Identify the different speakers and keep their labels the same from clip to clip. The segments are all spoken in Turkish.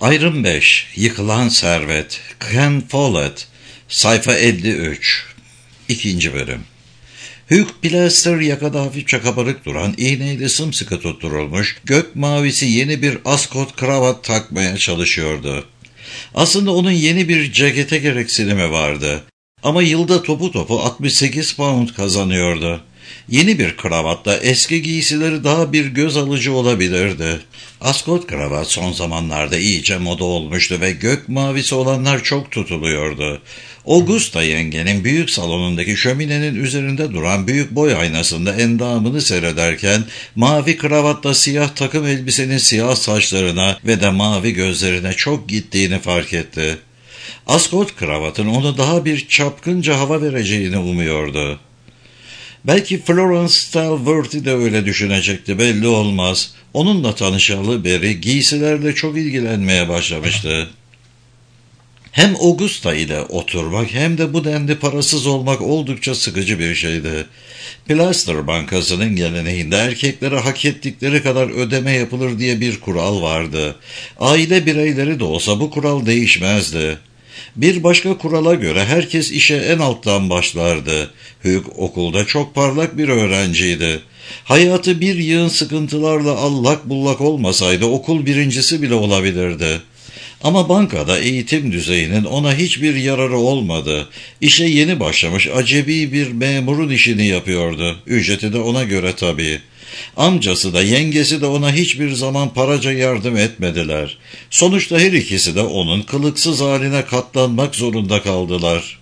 Speaker 1: Ayrım 5. Yıkılan Servet. Ken Follett. Sayfa 53. 2. Bölüm. Hugh Pilester yakada hafifçe kabarık duran, iğneyle sımsıkı tutturulmuş, gök mavisi yeni bir askot kravat takmaya çalışıyordu. Aslında onun yeni bir cekete gereksinimi vardı. Ama yılda topu 68 pound kazanıyordu. Yeni bir kravatla eski giysileri daha bir göz alıcı olabilirdi. Askot kravat son zamanlarda iyice moda olmuştu ve gök mavisi olanlar çok tutuluyordu. Augusta yengenin büyük salonundaki şöminenin üzerinde duran büyük boy aynasında endamını seyrederken mavi kravatla siyah takım elbisenin siyah saçlarına ve de mavi gözlerine çok gittiğini fark etti. Askot kravatın onu daha bir çapkınca hava vereceğini umuyordu. Belki Florence Stallworthy de öyle düşünecekti, belli olmaz. Onunla tanışalı beri giysilerle çok ilgilenmeye başlamıştı. Hem Augusta ile oturmak hem de bu denli parasız olmak oldukça sıkıcı bir şeydi. Plaster Bankası'nın geleneğinde erkeklere hak ettikleri kadar ödeme yapılır diye bir kural vardı. Aile bireyleri de olsa bu kural değişmezdi. Bir başka kurala göre herkes işe en alttan başlardı. Hugh okulda çok parlak bir öğrenciydi. Hayatı bir yığın sıkıntılarla allak bullak olmasaydı okul birincisi bile olabilirdi. Ama bankada eğitim düzeyinin ona hiçbir yararı olmadı. İşe yeni başlamış acebi bir memurun işini yapıyordu. Ücreti de ona göre tabii. Amcası da yengesi de ona hiçbir zaman paraca yardım etmediler. Sonuçta her ikisi de onun kılıksız haline katlanmak zorunda kaldılar.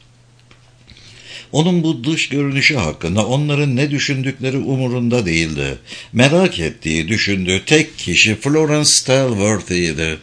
Speaker 1: Onun bu dış görünüşü hakkında onların ne düşündükleri umurunda değildi. Merak ettiği, düşündüğü tek kişi Florence Stallworthy'ydi.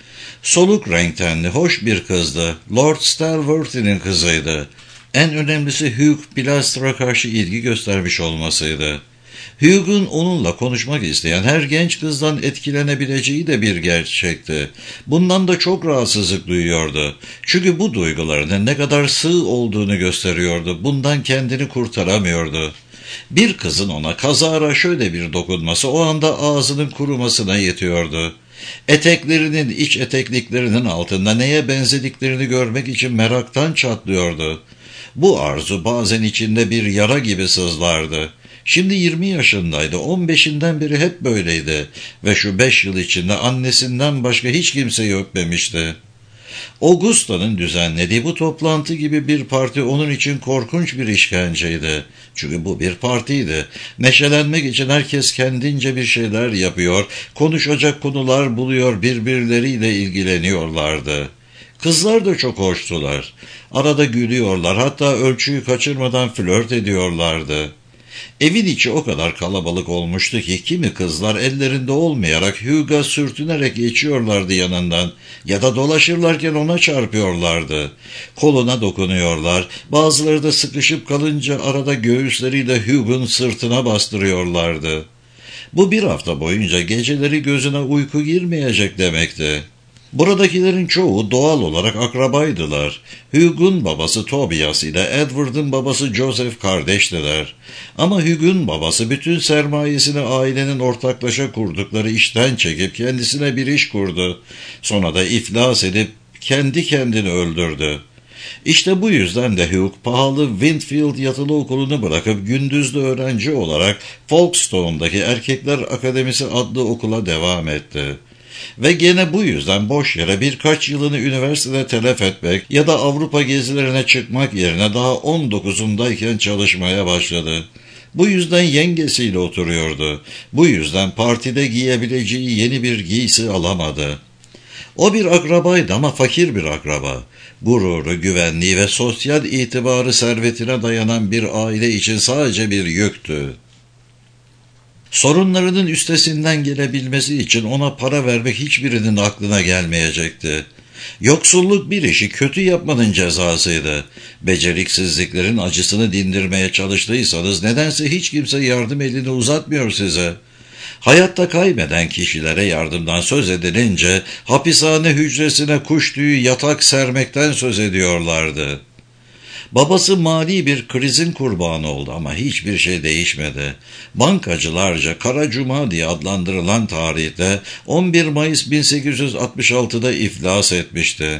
Speaker 1: Soluk renktenli, hoş bir kızdı. Lord Stallworthy'nin kızıydı. En önemlisi Hugh Pilaster'a karşı ilgi göstermiş olmasıydı. Hugh'un onunla konuşmak isteyen her genç kızdan etkilenebileceği de bir gerçekti. Bundan da çok rahatsızlık duyuyordu. Çünkü bu duygularının ne kadar sığ olduğunu gösteriyordu. Bundan kendini kurtaramıyordu. Bir kızın ona kazara şöyle bir dokunması o anda ağzının kurumasına yetiyordu. Eteklerinin, iç etekliklerinin altında neye benzediklerini görmek için meraktan çatlıyordu. Bu arzu bazen içinde bir yara gibi sızlardı. Şimdi 20 yaşındaydı, 15'inden beri hep böyleydi ve şu 5 yıl içinde annesinden başka hiç kimseyi öpmemişti. Augusta'nın düzenlediği bu toplantı gibi bir parti onun için korkunç bir işkenceydi. Çünkü bu bir partiydi. Neşelenmek için herkes kendince bir şeyler yapıyor, konuşacak konular buluyor, birbirleriyle ilgileniyorlardı. Kızlar da çok hoştular. Arada gülüyorlar, hatta ölçüyü kaçırmadan flört ediyorlardı. Evin içi o kadar kalabalık olmuştu ki kimi kızlar ellerinde olmayarak Hugh'a sürtünerek geçiyorlardı yanından ya da dolaşırlarken ona çarpıyorlardı. Koluna dokunuyorlar, bazıları da sıkışıp kalınca arada göğüsleriyle Hugh'un sırtına bastırıyorlardı. Bu bir hafta boyunca geceleri gözüne uyku girmeyecek demekti. Buradakilerin çoğu doğal olarak akrabaydılar. Hugh'un babası Tobias ile Edward'ın babası Joseph kardeştiler. Ama Hugh'un babası bütün sermayesini ailenin ortaklaşa kurdukları işten çekip kendisine bir iş kurdu. Sonra da iflas edip kendi kendini öldürdü. İşte bu yüzden de Hugh pahalı Windfield yatılı okulunu bırakıp gündüzlü öğrenci olarak Folkestone'daki Erkekler Akademisi adlı okula devam etti. Ve gene bu yüzden boş yere birkaç yılını üniversitede telef etmek ya da Avrupa gezilerine çıkmak yerine daha 19'undayken çalışmaya başladı. Bu yüzden yengesiyle oturuyordu. Bu yüzden partide giyebileceği yeni bir giysi alamadı. O bir akrabaydı ama fakir bir akraba. Gururu, güvenliği ve sosyal itibarı servetine dayanan bir aile için sadece bir yüktü. Sorunlarının üstesinden gelebilmesi için ona para vermek hiçbirinin aklına gelmeyecekti. Yoksulluk bir işi kötü yapmanın cezasıydı. Beceriksizliklerin acısını dindirmeye çalıştıysanız nedense hiç kimse yardım elini uzatmıyor size. Hayatta kaybeden kişilere yardımdan söz edilince hapishane hücresine kuş tüyü yatak sermekten söz ediyorlardı. Babası mali bir krizin kurbanı oldu ama hiçbir şey değişmedi. Bankacılarca Kara Cuma diye adlandırılan tarihte 11 Mayıs 1866'da iflas etmişti.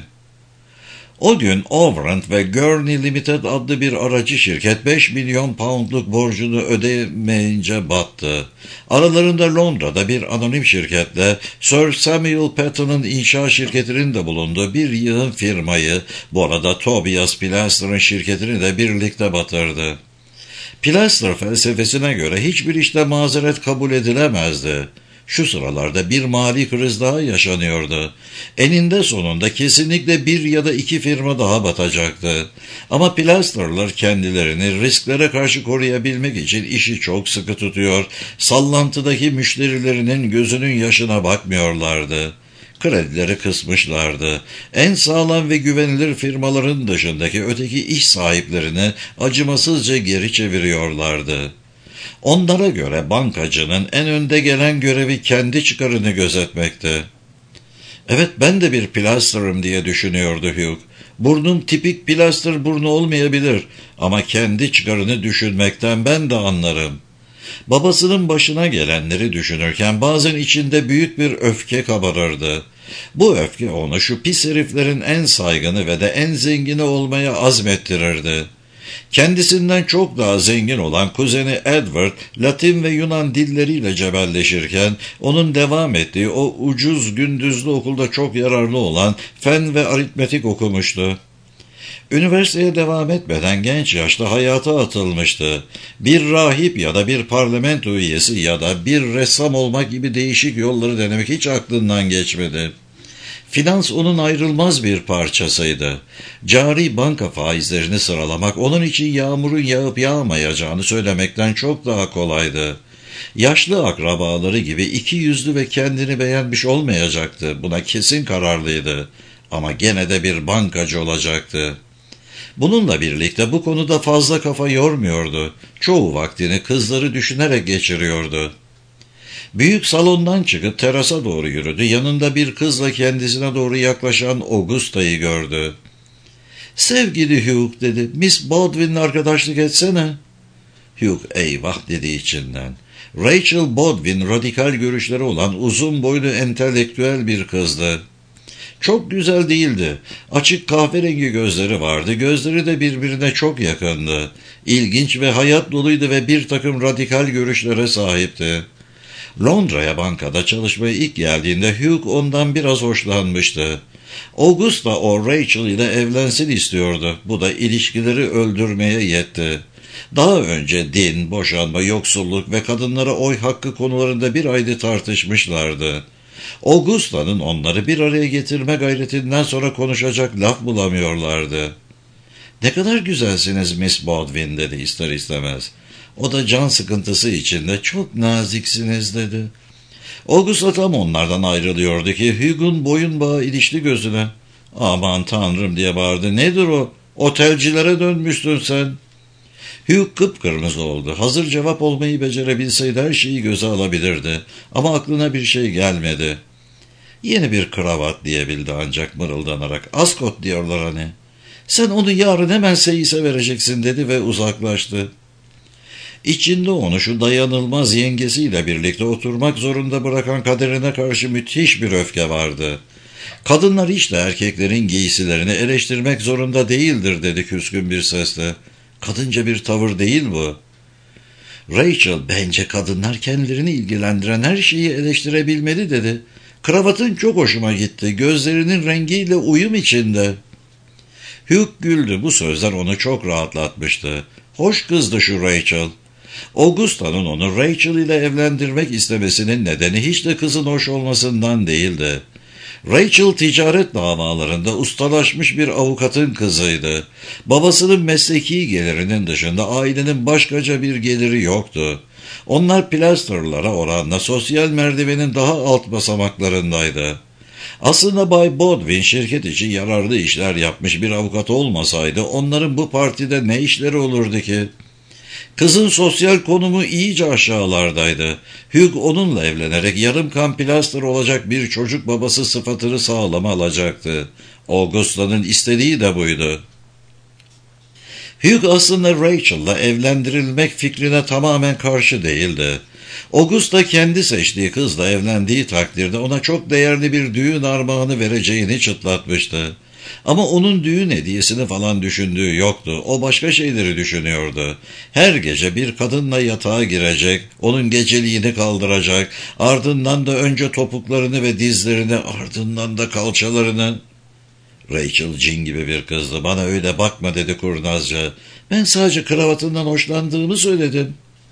Speaker 1: O gün Overend ve Gurney Limited adlı bir aracı şirket 5 milyon poundluk borcunu ödemeyince battı. Aralarında Londra'da bir anonim şirketle Sir Samuel Patton'ın inşaat şirketinin de bulunduğu bir yığın firmayı, bu arada Tobias Pilaster'ın şirketini de birlikte batırdı. Pilaster felsefesine göre hiçbir işte mazeret kabul edilemezdi. Şu sıralarda bir mali kriz daha yaşanıyordu. Eninde sonunda kesinlikle bir ya da iki firma daha batacaktı. Ama Pilaster'lar kendilerini risklere karşı koruyabilmek için işi çok sıkı tutuyor, sallantıdaki müşterilerinin gözünün yaşına bakmıyorlardı. Kredileri kısmışlardı. En sağlam ve güvenilir firmaların dışındaki öteki iş sahiplerini acımasızca geri çeviriyorlardı. Onlara göre bankacının en önde gelen görevi kendi çıkarını gözetmekti. Evet, ben de bir Pilaster'ım diye düşünüyordu Hugh. Burnum tipik Pilaster burnu olmayabilir ama kendi çıkarını düşünmekten ben de anlarım. Babasının başına gelenleri düşünürken bazen içinde büyük bir öfke kabarırdı. Bu öfke onu şu pis heriflerin en saygını ve de en zengini olmaya azmettirirdi. Kendisinden çok daha zengin olan kuzeni Edward, Latin ve Yunan dilleriyle cebelleşirken onun devam ettiği o ucuz gündüzlü okulda çok yararlı olan fen ve aritmetik okumuştu. Üniversiteye devam etmeden genç yaşta hayata atılmıştı. Bir rahip ya da bir parlamento üyesi ya da bir ressam olmak gibi değişik yolları denemek hiç aklından geçmedi. Finans onun ayrılmaz bir parçasıydı. Cari banka faizlerini sıralamak onun için yağmurun yağıp yağmayacağını söylemekten çok daha kolaydı. Yaşlı akrabaları gibi iki yüzlü ve kendini beğenmiş olmayacaktı. Buna kesin kararlıydı. Ama gene de bir bankacı olacaktı. Bununla birlikte bu konuda fazla kafa yormuyordu. Çoğu vaktini kızları düşünerek geçiriyordu. Büyük salondan çıkıp terasa doğru yürüdü. Yanında bir kızla kendisine doğru yaklaşan Augusta'yı gördü. "Sevgili Hugh," dedi, "Miss Bodwin'le arkadaşlık etsene." Hugh eyvah dedi içinden. Rachel Bodwin radikal görüşleri olan uzun boylu entelektüel bir kızdı. Çok güzel değildi. Açık kahverengi gözleri vardı. Gözleri de birbirine çok yakındı. İlginç ve hayat doluydu ve bir takım radikal görüşlere sahipti. Londra'ya bankada çalışmaya ilk geldiğinde Hugh ondan biraz hoşlanmıştı. Augusta o Rachel ile evlensin istiyordu. Bu da ilişkileri öldürmeye yetti. Daha önce din, boşanma, yoksulluk ve kadınlara oy hakkı konularında bir ayda tartışmışlardı. Augusta'nın onları bir araya getirme gayretinden sonra konuşacak laf bulamıyorlardı. "Ne kadar güzelsiniz Miss Bodwin," dedi ister istemez. O da can sıkıntısı içinde "Çok naziksiniz," dedi. Augusta tam onlardan ayrılıyordu ki Hugh'un boyun bağı ilişti gözüne. "Aman tanrım," diye bağırdı. "Nedir o? Otelcilere dönmüşsün sen." Hugh kıpkırmızı oldu. Hazır cevap olmayı becerebilseydi her şeyi göze alabilirdi. Ama aklına bir şey gelmedi. "Yeni bir kravat," diyebildi ancak mırıldanarak. "Ascot diyorlar hani." "Sen onu yarın hemen seyise vereceksin," dedi ve uzaklaştı. İçinde onu şu dayanılmaz yengesiyle birlikte oturmak zorunda bırakan kaderine karşı müthiş bir öfke vardı. "Kadınlar hiç de erkeklerin giysilerini eleştirmek zorunda değildir," dedi küskün bir sesle. "Kadınca bir tavır değil bu." "Rachel, bence kadınlar kendilerini ilgilendiren her şeyi eleştirebilmeli," dedi. "Kravatın çok hoşuma gitti. Gözlerinin rengiyle uyum içinde." Hugh güldü. Bu sözler onu çok rahatlatmıştı. Hoş kızdı şu Rachel. Augusta'nın onu Rachel ile evlendirmek istemesinin nedeni hiç de kızın hoş olmasından değildi. Rachel ticaret davalarında ustalaşmış bir avukatın kızıydı. Babasının mesleki gelirinin dışında ailenin başkaca bir geliri yoktu. Onlar Pilaster'lara oranla sosyal merdivenin daha alt basamaklarındaydı. Aslında Bay Bodwin şirket için yararlı işler yapmış bir avukat olmasaydı onların bu partide ne işleri olurdu ki? Kızın sosyal konumu iyice aşağılardaydı. Hugh onunla evlenerek yarım kan Pilaster olacak bir çocuk babası sıfatını sağlama alacaktı. Augusta'nın istediği de buydu. Hugh aslında Rachel'la evlendirilmek fikrine tamamen karşı değildi. Augusta kendi seçtiği kızla evlendiği takdirde ona çok değerli bir düğün armağanı vereceğini çıtlatmıştı. Ama onun düğün hediyesini falan düşündüğü yoktu. O başka şeyleri düşünüyordu. Her gece bir kadınla yatağa girecek, onun geceliğini kaldıracak, ardından da önce topuklarını ve dizlerini, ardından da kalçalarını. Rachel cin gibi bir kızdı. Bana öyle bakma dedi kurnazca. Ben sadece kravatından hoşlandığımı söyledim.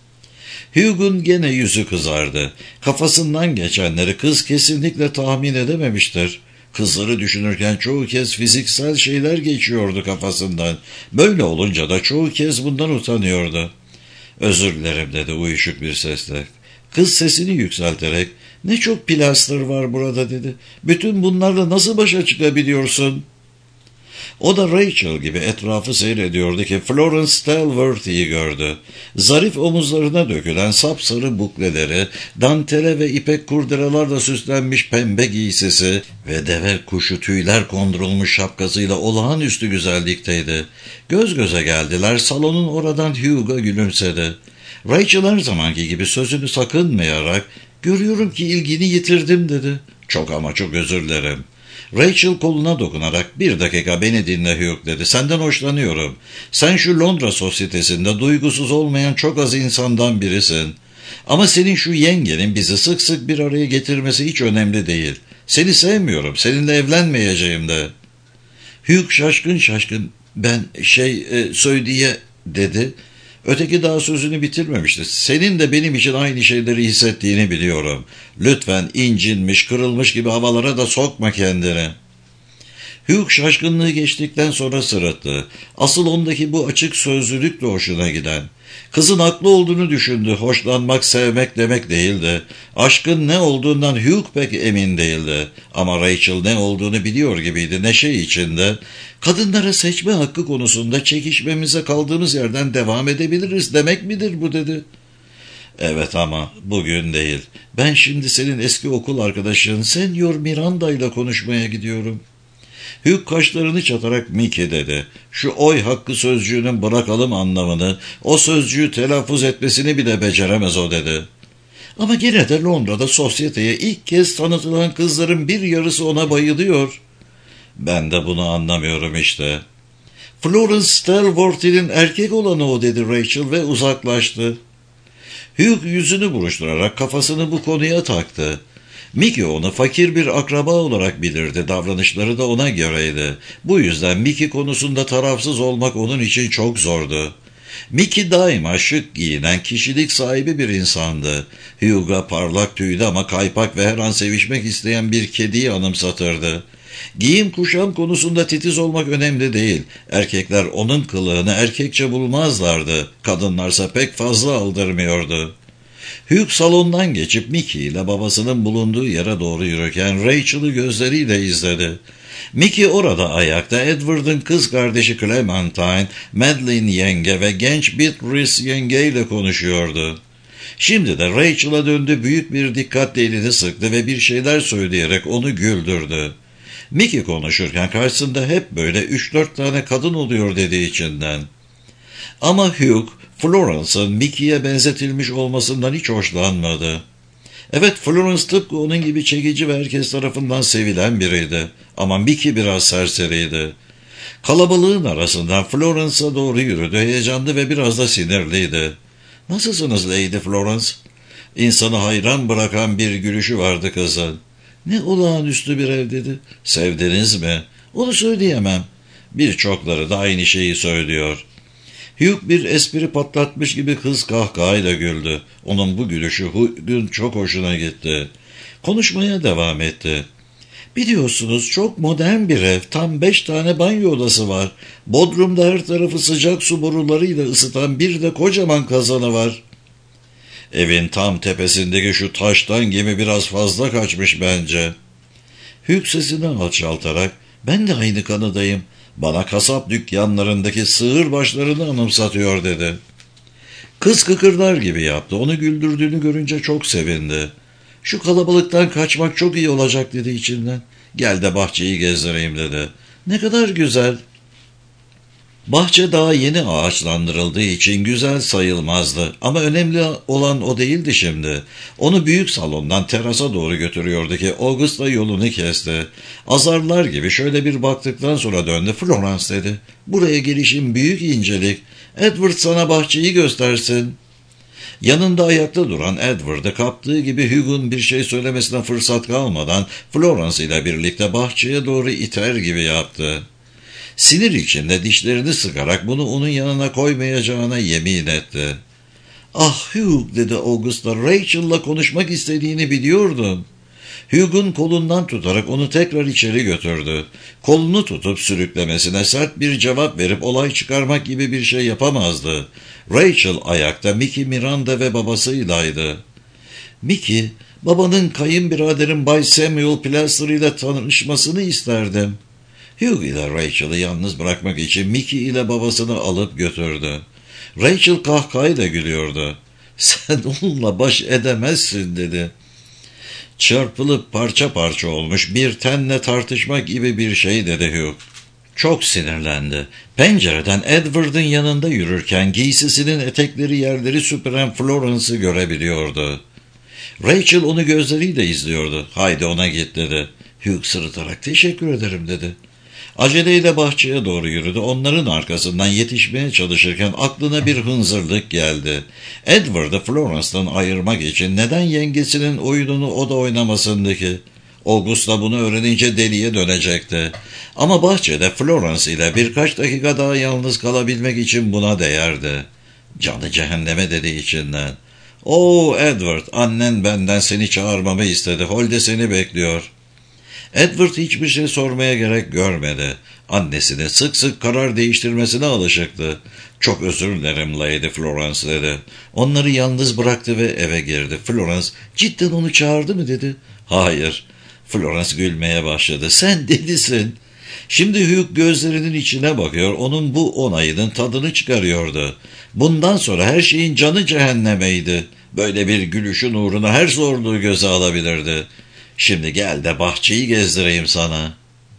Speaker 1: Hugh'un gene yüzü kızardı. Kafasından geçenleri kız kesinlikle tahmin edememiştir. Kızları düşünürken çoğu kez fiziksel şeyler geçiyordu kafasından. Böyle olunca da çoğu kez bundan utanıyordu. Özür dilerim dedi uyuşuk bir sesle. Kız sesini yükselterek ne çok plaster var burada dedi. Bütün bunlarla nasıl başa çıkabiliyorsun? O da Rachel gibi etrafı seyrediyordu ki Florence Stallworthy'yi gördü. Zarif omuzlarına dökülen sapsarı bukleleri, dantele ve ipek kurdelalarla süslenmiş pembe giysisi ve deve kuşu tüyler kondurulmuş şapkasıyla olağanüstü güzellikteydi. Göz göze geldiler, salonun oradan Hugh'a gülümsedi. Rachel her zamanki gibi sözünü sakınmayarak, "Görüyorum ki ilgini yitirdim." dedi. "Çok ama çok özür dilerim." Rachel koluna dokunarak, "Bir dakika beni dinle Hugh." dedi. "Senden hoşlanıyorum. Sen şu Londra sosyetesinde duygusuz olmayan çok az insandan birisin. Ama senin şu yengenin bizi sık sık bir araya getirmesi hiç önemli değil. Seni sevmiyorum, seninle evlenmeyeceğim de." Hugh şaşkın şaşkın, "Ben söyleye" dedi. Öteki daha sözünü bitirmemişti. "Senin de benim için aynı şeyleri hissettiğini biliyorum. Lütfen incinmiş, kırılmış gibi havalara da sokma kendini." Hugh şaşkınlığı geçtikten sonra sırıttı. Asıl ondaki bu açık sözlülükle hoşuna giden. Kızın haklı olduğunu düşündü. Hoşlanmak, sevmek demek değildi. Aşkın ne olduğundan Hugh pek emin değildi. Ama Rachel ne olduğunu biliyor gibiydi, neşe içinde. "Kadınlara seçme hakkı konusunda çekişmemize kaldığımız yerden devam edebiliriz demek midir bu?" dedi. "Evet ama bugün değil. Ben şimdi senin eski okul arkadaşın Senyor Miranda ile konuşmaya gidiyorum." Hugh kaşlarını çatarak "Mickey" dedi. "Şu oy hakkı sözcüğünün bırakalım anlamını, o sözcüğü telaffuz etmesini bile beceremez o" dedi. "Ama gene de Londra'da sosyeteye ilk kez tanıtılan kızların bir yarısı ona bayılıyor." "Ben de bunu anlamıyorum işte." "Florence Stallworthy'nin erkek olanı o" dedi Rachel ve uzaklaştı. Hugh yüzünü buruşturarak kafasını bu konuya taktı. Mickey onu fakir bir akraba olarak bilirdi, davranışları da ona göreydi. Bu yüzden Mickey konusunda tarafsız olmak onun için çok zordu. Mickey daima şık giyinen, kişilik sahibi bir insandı. Hugh'a parlak tüylü ama kaypak ve her an sevişmek isteyen bir kediyi anımsatırdı. Giyim kuşam konusunda titiz olmak önemli değil. Erkekler onun kılığını erkekçe bulmazlardı. Kadınlarsa pek fazla aldırmıyordu. Hugh salondan geçip Mickey ile babasının bulunduğu yere doğru yürürken Rachel'ı gözleriyle izledi. Mickey orada ayakta Edward'ın kız kardeşi Clementine, Madeline yenge ve genç Beatrice yenge ile konuşuyordu. Şimdi de Rachel'a döndü, büyük bir dikkatle elini sıktı ve bir şeyler söyleyerek onu güldürdü. Mickey konuşurken karşısında hep böyle 3-4 tane kadın oluyor dediği içinden. Ama Hugh, Florence'ın Mickey'ye benzetilmiş olmasından hiç hoşlanmadı. Evet, Florence tıpkı onun gibi çekici ve herkes tarafından sevilen biriydi. Ama Mickey biraz serseriydi. Kalabalığın arasından Florence'a doğru yürüdü, heyecanlı ve biraz da sinirliydi. "Nasılsınız Lady Florence?" İnsanı hayran bırakan bir gülüşü vardı kızın. "Ne olağanüstü bir ev" dedi. "Sevdiniz mi?" "Onu söyleyemem." Birçokları da aynı şeyi söylüyor. Hugh bir espri patlatmış gibi kız kahkahayla güldü. Onun bu gülüşü Hugh'un çok hoşuna gitti. Konuşmaya devam etti. "Biliyorsunuz çok modern bir ev. Tam 5 tane banyo odası var. Bodrum'da her tarafı sıcak su borularıyla ısıtan bir de kocaman kazanı var." "Evin tam tepesindeki şu taştan gemi biraz fazla kaçmış bence." Hugh sesini alçaltarak, "Ben de aynı kanıdayım. Bana kasap dükkanlarındaki sığır başlarını anımsatıyor" dedi. Kız kıkırdar gibi yaptı. Onu güldürdüğünü görünce çok sevindi. "Şu kalabalıktan kaçmak çok iyi olacak" dedi içinden. "Gel de bahçeyi gezdireyim" dedi. "Ne kadar güzel." Bahçe daha yeni ağaçlandırıldığı için güzel sayılmazdı ama önemli olan o değildi şimdi. Onu büyük salondan terasa doğru götürüyordu ki Augusta yolunu kesti. Azarlar gibi şöyle bir baktıktan sonra döndü. "Florence," dedi, "buraya gelişin büyük incelik. Edward sana bahçeyi göstersin." Yanında ayakta duran Edward'ı kaptığı gibi Hugh'un bir şey söylemesine fırsat kalmadan Florence ile birlikte bahçeye doğru iter gibi yaptı. Sinir içinde dişlerini sıkarak bunu onun yanına koymayacağına yemin etti. "Ah Hugh," dedi Augusta, "Rachel'la konuşmak istediğini biliyordum." Hugh'un kolundan tutarak onu tekrar içeri götürdü. Kolunu tutup sürüklemesine sert bir cevap verip olay çıkarmak gibi bir şey yapamazdı. Rachel ayakta, Mickey, Miranda ve babasıylaydı. "Mickey, babanın kayınbiraderin Bay Samuel Plaster ile tanışmasını isterdim." Hugh ile Rachel'ı yalnız bırakmak için Mickey ile babasını alıp götürdü. Rachel kahkahayla gülüyordu. "Sen onunla baş edemezsin," dedi. "Çarpılıp parça parça olmuş bir tenle tartışmak gibi bir şey," dedi Hugh. Çok sinirlendi. Pencereden Edward'ın yanında yürürken giysisinin etekleri yerleri süpüren Florence'ı görebiliyordu. Rachel onu gözleriyle izliyordu. "Haydi ona git," dedi. Hugh sırıtarak "Teşekkür ederim," dedi. Aceleyle bahçeye doğru yürüdü. Onların arkasından yetişmeye çalışırken aklına bir hınzırlık geldi. Edward'ı Florence'dan ayırmak için neden yengesinin oyununu o da oynamasındı ki? Augusta bunu öğrenince deliye dönecekti. Ama bahçede Florence ile birkaç dakika daha yalnız kalabilmek için buna değerdi. "Canı cehenneme," dedi içinden. "Oo Edward, annen benden seni çağırmamı istedi. Holde seni bekliyor." Edward hiçbir şey sormaya gerek görmedi. Annesinin sık sık karar değiştirmesine alışıktı. "Çok özür dilerim Lady Florence," dedi. Onları yalnız bıraktı ve eve girdi. Florence, "Cidden onu çağırdı mı?" dedi. "Hayır." Florence gülmeye başladı. "Sen delisin." Şimdi Hugh gözlerinin içine bakıyor, onun bu onayının tadını çıkarıyordu. Bundan sonra her şeyin canı cehennemeydi. Böyle bir gülüşün uğruna her zorluğu göze alabilirdi. "Şimdi gel de bahçeyi gezdireyim sana."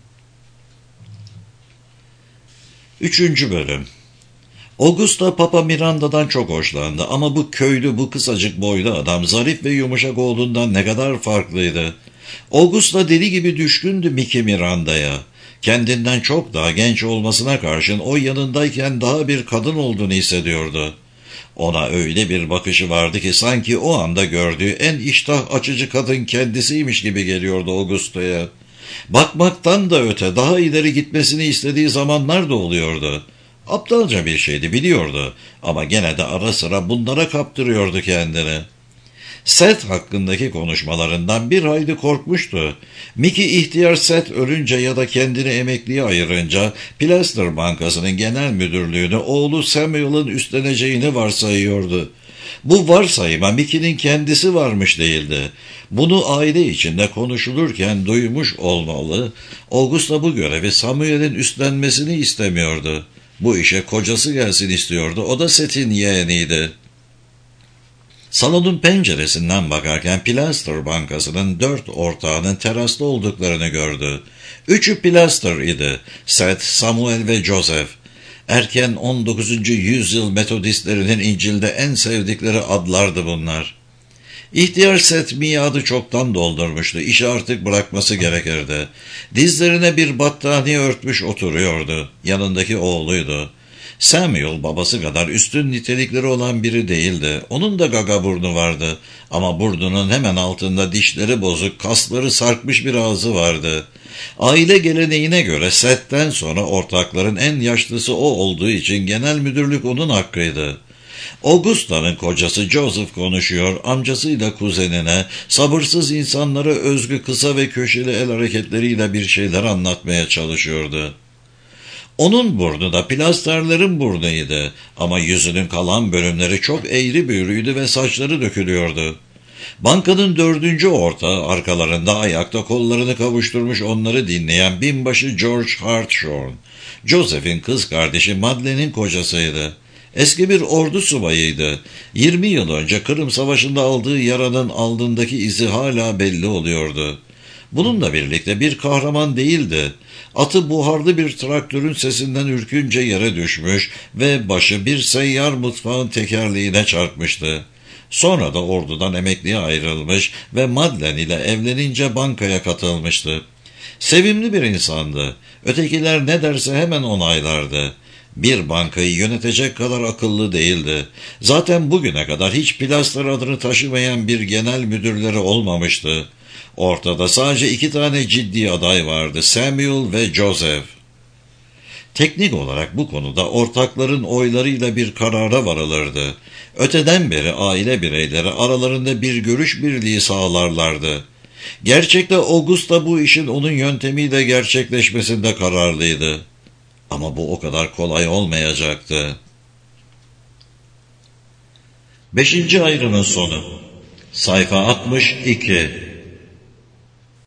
Speaker 1: 3. Bölüm. Augusta Papa Miranda'dan çok hoşlandı ama bu köylü, bu kısacık boylu adam zarif ve yumuşak oğlundan ne kadar farklıydı. Augusta deli gibi düşkündü Mickey Miranda'ya. Kendinden çok daha genç olmasına karşın o yanındayken daha bir kadın olduğunu hissediyordu. Ona öyle bir bakışı vardı ki sanki o anda gördüğü en iştah açıcı kadın kendisiymiş gibi geliyordu Augusta'ya. Bakmaktan da öte daha ileri gitmesini istediği zamanlar da oluyordu. Aptalca bir şeydi, biliyordu ama gene de ara sıra bunlara kaptırıyordu kendini. Seth hakkındaki konuşmalarından bir hayli korkmuştu. Mickey ihtiyar Seth ölünce ya da kendini emekliye ayırınca Plaster Bankası'nın genel müdürlüğünü oğlu Samuel'ın üstleneceğini varsayıyordu. Bu varsayıma Mickey'nin kendisi varmış değildi. Bunu aile içinde konuşulurken duymuş olmalı. Augusta bu görevi Samuel'in üstlenmesini istemiyordu. Bu işe kocası gelsin istiyordu. O da Seth'in yeğeniydi. Salonun penceresinden bakarken Plaster Bankası'nın 4 ortağının terasta olduklarını gördü. 3'ü Plaster idi. Seth, Samuel ve Joseph. Erken 19. yüzyıl Metodistlerinin İncil'de en sevdikleri adlardı bunlar. İhtiyar Seth miadı çoktan doldurmuştu. İşi artık bırakması gerekirdi. Dizlerine bir battaniye örtmüş oturuyordu. Yanındaki oğluydu. Samuel babası kadar üstün nitelikleri olan biri değildi. Onun da gaga burnu vardı. Ama burnunun hemen altında dişleri bozuk, kasları sarkmış bir ağzı vardı. Aile geleneğine göre Seth'ten sonra ortakların en yaşlısı o olduğu için genel müdürlük onun hakkıydı. Augusta'nın kocası Joseph konuşuyor, amcasıyla kuzenine, sabırsız insanlara özgü kısa ve köşeli el hareketleriyle bir şeyler anlatmaya çalışıyordu. Onun burnu da plasterlerin burnuydu ama yüzünün kalan bölümleri çok eğri büğrüydü ve saçları dökülüyordu. Bankanın 4. ortağı arkalarında ayakta kollarını kavuşturmuş onları dinleyen binbaşı George Hartshorn, Joseph'in kız kardeşi Madeleine'in kocasıydı. Eski bir ordu subayıydı. 20 yıl önce Kırım Savaşı'nda aldığı yaranın alnındaki izi hala belli oluyordu. Bununla birlikte bir kahraman değildi. Atı buharlı bir traktörün sesinden ürkünce yere düşmüş ve başı bir seyyar mutfağın tekerleğine çarpmıştı. Sonra da ordudan emekliye ayrılmış ve Madeleine ile evlenince bankaya katılmıştı. Sevimli bir insandı. Ötekiler ne derse hemen onaylardı. Bir bankayı yönetecek kadar akıllı değildi. Zaten bugüne kadar hiç Plaster adını taşımayan bir genel müdürleri olmamıştı. Ortada sadece 2 tane ciddi aday vardı, Samuel ve Joseph. Teknik olarak bu konuda ortakların oylarıyla bir karara varılırdı. Öteden beri aile bireyleri aralarında bir görüş birliği sağlarlardı. Gerçekte Augusta bu işin onun yöntemiyle gerçekleşmesinde kararlıydı. Ama bu o kadar kolay olmayacaktı. 5. ayrının sonu. Sayfa 62.